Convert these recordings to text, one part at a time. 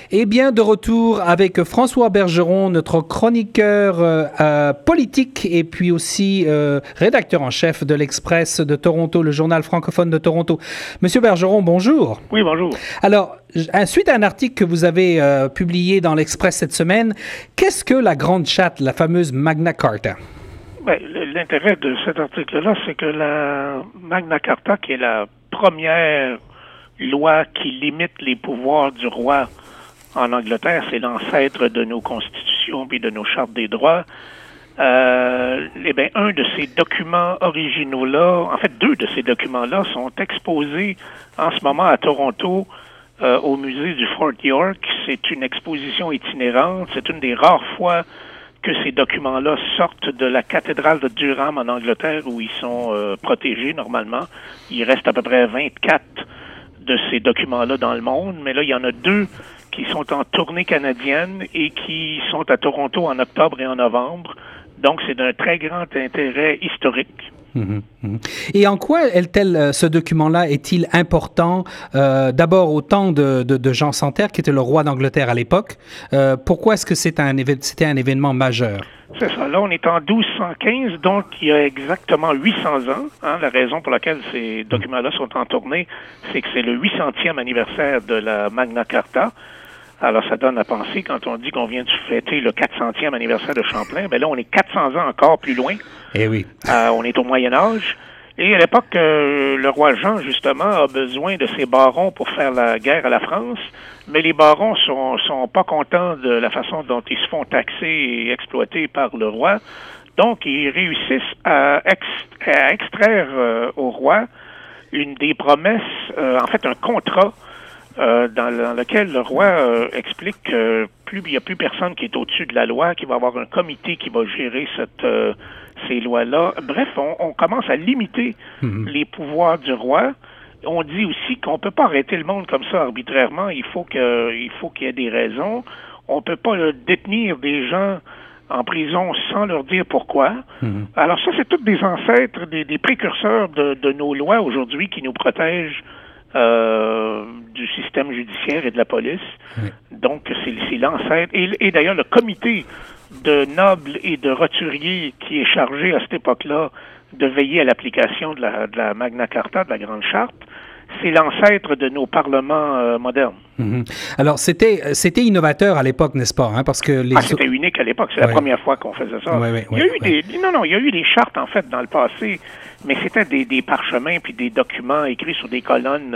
Eh bien, de retour avec François Bergeron, notre chroniqueur politique et puis aussi rédacteur en chef de l'Express de Toronto, le journal francophone de Toronto. Monsieur Bergeron, bonjour. Oui, bonjour. Alors, suite à un article que vous avez publié dans l'Express cette semaine, qu'est-ce que la Grande Charte, la fameuse Magna Carta? Ben, l'intérêt de cet article-là, c'est que la Magna Carta, qui est la première loi qui limite les pouvoirs du roi en Angleterre, c'est l'ancêtre de nos constitutions puis de nos chartes des droits. Eh bien, un de ces documents originaux-là, en fait, deux de ces documents-là sont exposés en ce moment à Toronto au musée du Fort York. C'est une exposition itinérante. C'est une des rares fois que ces documents-là sortent de la cathédrale de Durham en Angleterre où ils sont protégés normalement. Il reste à peu près 24 de ces documents-là dans le monde, mais là, il y en a deux qui sont en tournée canadienne et qui sont à Toronto en octobre et en novembre. Donc, c'est d'un très grand intérêt historique. Et en quoi ce document-là est-il important d'abord au temps de Jean Santerre, qui était le roi d'Angleterre à l'époque? Pourquoi est-ce que c'était un événement majeur? C'est ça. Là, on est en 1215, donc il y a exactement 800 ans. La raison pour laquelle ces documents-là sont en tournée, c'est que c'est le 800e anniversaire de la Magna Carta. Alors, ça donne à penser, quand on dit qu'on vient de fêter le 400e anniversaire de Champlain, ben là, on est 400 ans encore plus loin. Eh oui. On est au Moyen-Âge. Et à l'époque, le roi Jean, justement, a besoin de ses barons pour faire la guerre à la France. Mais les barons sont pas contents de la façon dont ils se font taxer et exploiter par le roi. Donc, ils réussissent à extraire au roi une des promesses, en fait, un contrat dans lequel le roi explique que il n'y a plus personne qui est au-dessus de la loi, qu'il va y avoir un comité qui va gérer ces lois-là. Bref, on commence à limiter les pouvoirs du roi. On dit aussi qu'on ne peut pas arrêter le monde comme ça arbitrairement. Il faut qu'il y ait des raisons. On ne peut pas détenir des gens en prison sans leur dire pourquoi. Alors ça, c'est tous des ancêtres, des précurseurs de nos lois aujourd'hui qui nous protègent du système judiciaire et de la police. Oui. Donc, c'est l'ancêtre. Et d'ailleurs, le comité de nobles et de roturiers qui est chargé à cette époque-là de veiller à l'application de la Magna Carta, de la Grande Charte, c'est l'ancêtre de nos parlements modernes. Alors, c'était innovateur à l'époque, n'est-ce pas? Parce que c'était unique à l'époque. C'est la première fois qu'on faisait ça. Il y a eu des chartes, en fait, dans le passé, mais c'était des parchemins puis des documents écrits sur des colonnes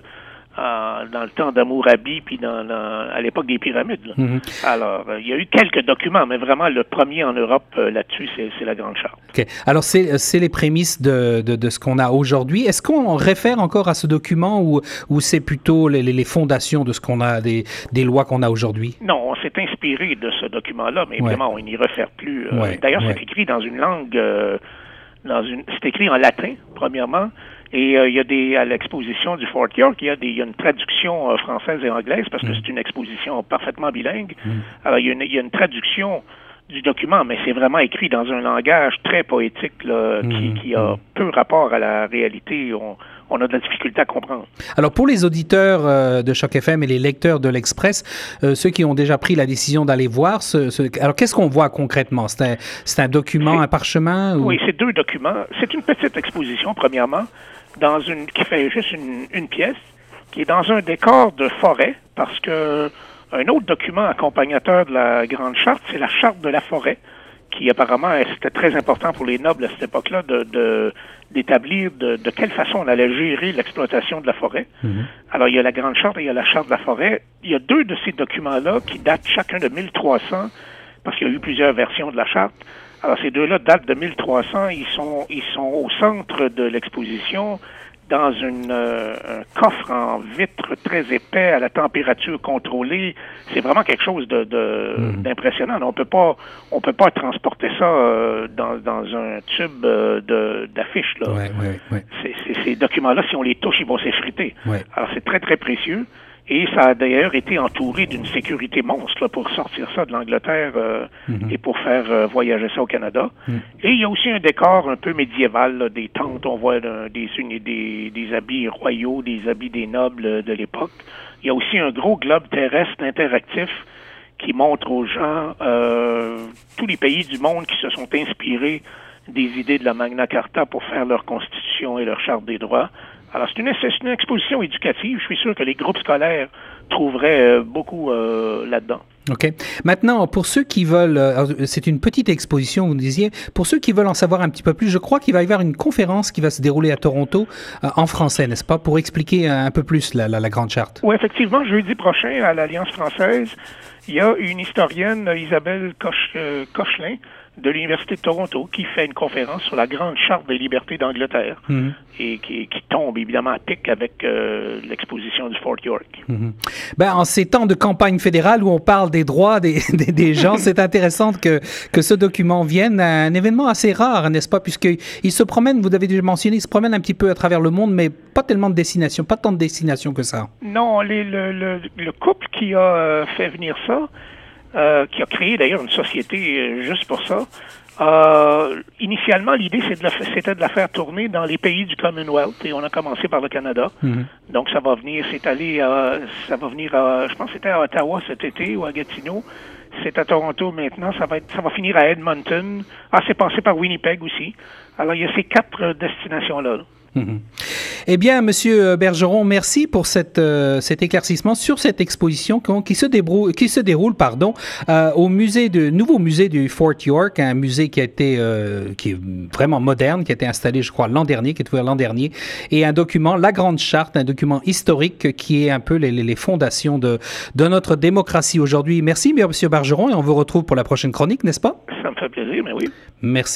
dans le temps d'Hammurabi puis à l'époque des pyramides. Alors, il y a eu quelques documents, mais vraiment, le premier en Europe là-dessus, c'est la Grande Charte. Okay. Alors, c'est les prémices de ce qu'on a aujourd'hui. Est-ce qu'on réfère encore à ce document ou c'est plutôt les fondations de ce qu'on a, des lois qu'on a aujourd'hui? Non, on s'est inspiré de ce document-là, mais évidemment, on n'y réfère plus. D'ailleurs, c'est écrit dans une langue... c'est écrit en latin, premièrement, et il y a à l'exposition du Fort York, il y a une traduction française et anglaise, parce que c'est une exposition parfaitement bilingue. Alors, il y a une traduction du document, mais c'est vraiment écrit dans un langage très poétique là, qui a peu rapport à la réalité. On a de la difficulté à comprendre. Alors, pour les auditeurs de Choc FM et les lecteurs de l'Express, ceux qui ont déjà pris la décision d'aller voir, alors qu'est-ce qu'on voit concrètement? C'est un document, un parchemin? Ou... Oui, c'est deux documents. C'est une petite exposition, premièrement, qui fait juste une pièce, qui est dans un décor de forêt, parce que un autre document accompagnateur de la Grande Charte, c'est la Charte de la forêt, qui apparemment, c'était très important pour les nobles à cette époque-là d'établir de quelle façon on allait gérer l'exploitation de la forêt. Alors, il y a la Grande Charte et il y a la Charte de la forêt. Il y a deux de ces documents-là qui datent chacun de 1300, parce qu'il y a eu plusieurs versions de la Charte. Alors, ces deux-là datent de 1300. Ils sont au centre de l'exposition, dans un coffre en vitre très épais à la température contrôlée. C'est vraiment quelque chose d'impressionnant. On peut pas transporter ça dans un tube d'affiches. Ouais. Ces documents-là, si on les touche, ils vont s'effriter. Alors c'est très très précieux. Et ça a d'ailleurs été entouré d'une sécurité monstre là, pour sortir ça de l'Angleterre et pour faire voyager ça au Canada. Et il y a aussi un décor un peu médiéval, là, des tentes, on voit des habits royaux, des habits des nobles de l'époque. Il y a aussi un gros globe terrestre interactif qui montre aux gens tous les pays du monde qui se sont inspirés des idées de la Magna Carta pour faire leur constitution et leur charte des droits. Alors, c'est une exposition éducative. Je suis sûr que les groupes scolaires trouveraient beaucoup là-dedans. OK. Maintenant, pour ceux qui veulent, c'est une petite exposition, vous disiez, pour ceux qui veulent en savoir un petit peu plus, je crois qu'il va y avoir une conférence qui va se dérouler à Toronto en français, n'est-ce pas, pour expliquer un peu plus la Grande Charte. Oui, effectivement, jeudi prochain, à l'Alliance française, il y a une historienne, Isabelle Cochelin, de l'Université de Toronto, qui fait une conférence sur la Grande Charte des libertés d'Angleterre et qui tombe évidemment à pic avec l'exposition du Fort York. Ben, en ces temps de campagne fédérale où on parle des droits des gens, c'est intéressant que ce document vienne, un événement assez rare, n'est-ce pas, puisqu'il se promène, vous avez déjà mentionné, il se promène un petit peu à travers le monde, mais pas tellement de destinations, pas tant de destinations que ça. Non, le couple qui a fait venir ça, qui a créé d'ailleurs une société juste pour ça. Initialement, l'idée c'était de la faire tourner dans les pays du Commonwealth et on a commencé par le Canada. Donc ça va venir s'étaler, je pense que c'était à Ottawa cet été ou à Gatineau. C'est à Toronto maintenant. Ça va finir à Edmonton. C'est passé par Winnipeg aussi. Alors il y a ces 4 destinations-là. Eh bien, Monsieur Bergeron, merci pour cet éclaircissement sur cette exposition qui se déroule au nouveau musée du Fort York, un musée qui est vraiment moderne, qui a été installé, je crois, qui est ouvert l'an dernier, et un document, la Grande Charte, un document historique qui est un peu les fondations de notre démocratie aujourd'hui. Merci, Monsieur Bergeron, et on vous retrouve pour la prochaine chronique, n'est-ce pas? Ça me fait plaisir, mais oui. Merci.